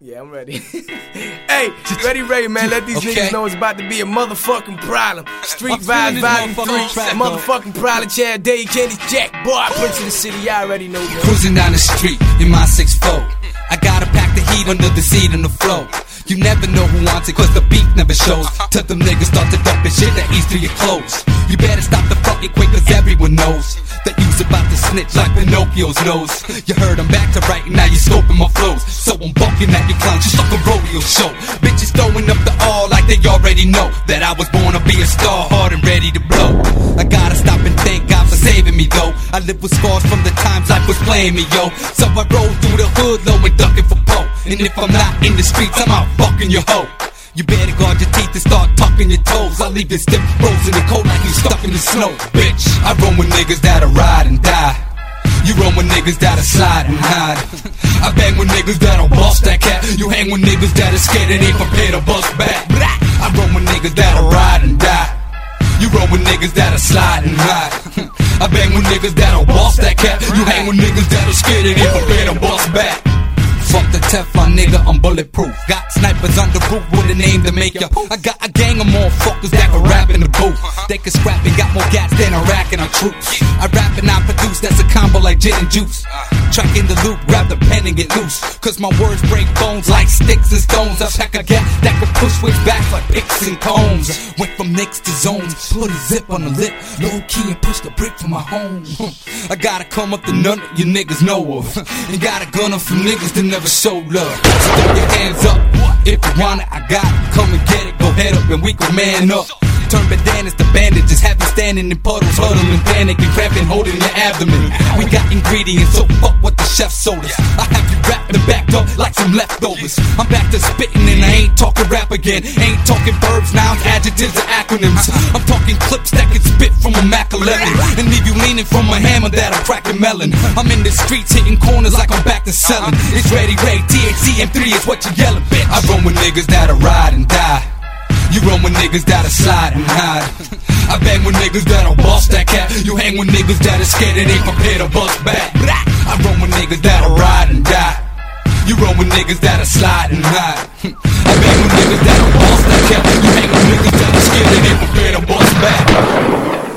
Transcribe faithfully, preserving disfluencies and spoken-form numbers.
Yeah, I'm ready. Hey, ready, ready, man. Let these okay. niggas know it's about to be a motherfucking problem. Street Vibes Volume three, motherfucking problem. Chad Day, Kenny's Jack. Boy, I Prince of the City, y'all already know that. Cruising down the street in my six four. I gotta pack the heat under the seat on the floor. You never know who wants it, cause the beat never shows. Till them niggas start to dump the shit that eats through your clothes. You better stop the fucking quick, cause everyone knows that you's about to snitch like Pinocchio's nose. You heard I'm back to right, now you scoping my flows. So I'm bucking at you clowns, just like a rodeo show. Bitches throwing up the all like they already know that I was born to be a star, hard and ready to blow. I gotta stop and thank God for saving me though. I live with scars from the times life was playing me, yo. So I roll through the hood low and ducking for Poe. And if I'm not in the streets, I'm out fucking your hoe. You better guard your teeth and start tucking your toes. I'll leave you stiff, frozen in cold like you stuck in the snow. Bitch, I run with niggas that'll ride and die. You run with niggas that'll slide and hide. I bang with niggas that'll bust that cat. You hang with niggas that'll scared and ain't prepared to bust back. I run with niggas that'll ride and die. You run with niggas that'll slide and hide. I bang with niggas that'll bust that cat. You hang with niggas that'll scared and ain't prepared to bust back. Fuck the Teflon nigga, I'm bulletproof. Got snipers on the roof with a name to make ya. I got a gang of motherfuckers that can rap in the booth. They can scrap and got more gas than Iraq and our troops. I rap and I produce, that's a combo like gin and juice. Track in the loop, grab the pen and get loose. Cause my words break bones like sticks and stones. I pack a gap that can push switch back like picks and combs. Went from nicks to zones, put a zip on the lip, low key and push the brick for my home. I gotta come up to none of you niggas know of. And got a gun up for niggas that never show love. So throw your hands up if you want it, I got it. Come and get it, go head up and we can man up. Turn bananas to bandages, have you standing in puddles, huddling, panicking, cramping, holding your abdomen. We got ingredients, so fuck what the chef sold us. I have you wrapped and backed up like some leftovers. I'm back to spitting and I ain't talking rap again. Ain't talking verbs, nouns, adjectives, or acronyms. I'm talking clips that can spit from a Mac eleven and leave you leaning from a hammer that'll crack a melon. I'm in the streets hitting corners like I'm back to selling. It's ready, Ray, T H C M three is what you yelling, bitch. I run with niggas that'll ride and die. You run with niggas that'll slide and hide. I bang with niggas that'll bust that cat. You hang with niggas that'll scared and ain't prepared to bust back. I run with niggas that'll ride and die. You run with niggas that'll slide and hide. I bang with niggas that'll bust that cat. You hang with niggas that'll scared and ain't prepared to bust back.